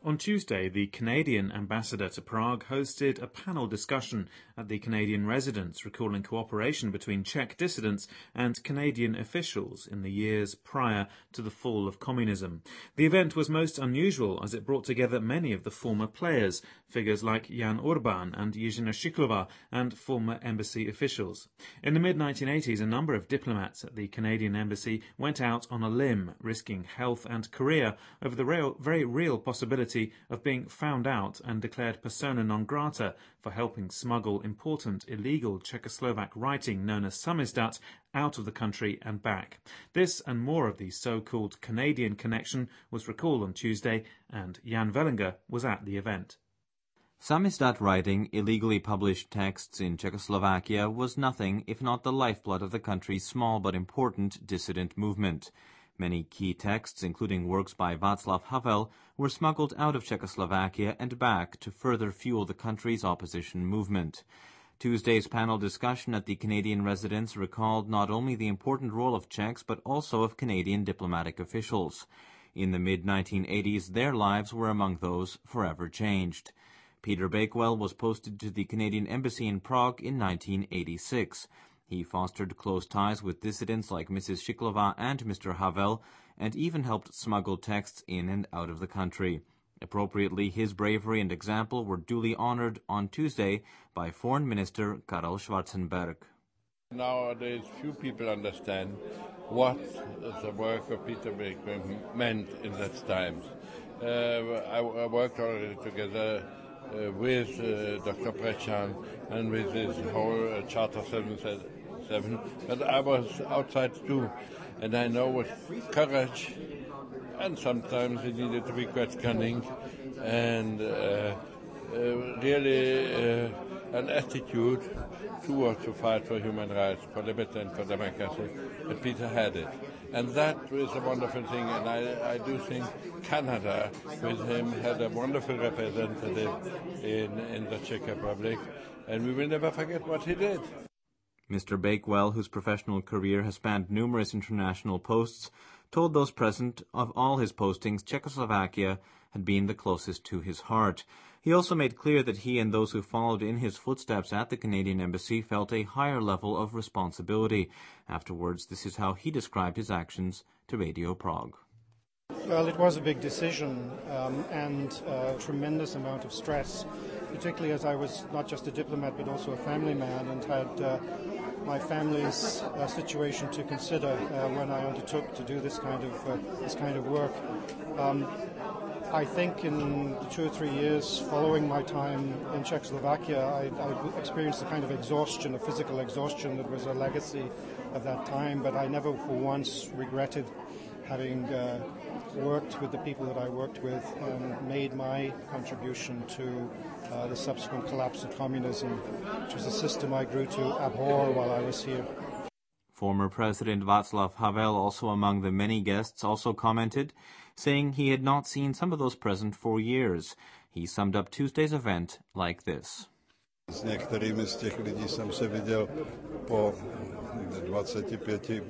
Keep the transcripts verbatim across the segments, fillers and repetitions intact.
On Tuesday, the Canadian ambassador to Prague hosted a panel discussion at the Canadian residence recalling cooperation between Czech dissidents and Canadian officials in the years prior to the fall of communism. The event was most unusual as it brought together many of the former players, figures like Jan Urban and Jiřina Šiklova, and former embassy officials. In the mid nineteen eighties, a number of diplomats at the Canadian embassy went out on a limb, risking health and career over the real, very real possibility of being found out and declared persona non grata for helping smuggle important illegal Czechoslovak writing known as samizdat out of the country and back. This and more of the so-called Canadian connection was recalled on Tuesday, and Jan Vellinger was at the event. Samizdat writing, illegally published texts in Czechoslovakia, was nothing if not the lifeblood of the country's small but important dissident movement. Many key texts, including works by Václav Havel, were smuggled out of Czechoslovakia and back to further fuel the country's opposition movement. Tuesday's panel discussion at the Canadian residence recalled not only the important role of Czechs but also of Canadian diplomatic officials. In the mid nineteen eighties, their lives were among those forever changed. Peter Bakewell was posted to the Canadian Embassy in Prague in nineteen eighty-six. He fostered close ties with dissidents like Missus Šiklova and Mister Havel, and even helped smuggle texts in and out of the country. Appropriately, his bravery and example were duly honored on Tuesday by Foreign Minister Karel Schwarzenberg. Nowadays, few people understand what the work of Peter Bakewell meant in that times. Uh, I, I worked already together uh, with uh, Doctor Brechan and with his whole uh, Charter seventy-seven. But I was outside too, and I know with courage, and sometimes it needed to be quite cunning, and uh, uh, really uh, an attitude towards the fight for human rights, for liberty and for democracy, but Peter had it. And that was a wonderful thing, and I, I do think Canada, with him, had a wonderful representative in, in the Czech Republic, and we will never forget what he did. Mister Bakewell, whose professional career has spanned numerous international posts, told those present of all his postings Czechoslovakia had been the closest to his heart. He also made clear that he and those who followed in his footsteps at the Canadian Embassy felt a higher level of responsibility. Afterwards, this is how he described his actions to Radio Prague. Well, it was a big decision um, and a tremendous amount of stress, particularly as I was not just a diplomat but also a family man and had uh, my family's uh, situation to consider uh, when I undertook to do this kind of uh, this kind of work. Um, I think in the two or three years following my time in Czechoslovakia, I, I experienced a kind of exhaustion, a physical exhaustion that was a legacy of that time, but I never for once regretted having uh, worked with the people that I worked with and made my contribution to uh, the subsequent collapse of communism, which was a system I grew to abhor while I was here. Former President Václav Havel, also among the many guests, also commented, saying he had not seen some of those present for years. He summed up Tuesday's event like this. S některými z těch lidí jsem se viděl po dvaceti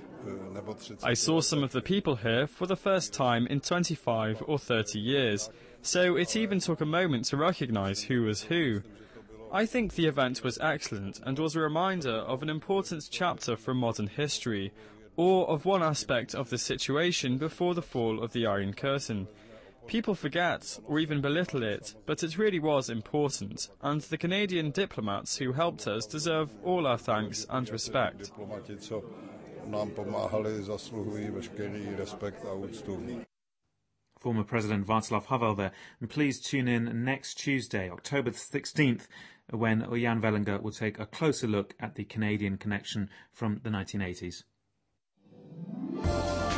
I saw some of the people here for the first time in twenty-five or thirty years, so it even took a moment to recognise who was who. I think the event was excellent and was a reminder of an important chapter from modern history, or of one aspect of the situation before the fall of the Iron Curtain. People forget, or even belittle it, but it really was important, and the Canadian diplomats who helped us deserve all our thanks and respect. Former President Václav Havel there. And please tune in next Tuesday, October sixteenth, when Jan Vellinger will take a closer look at the Canadian connection from the nineteen eighties.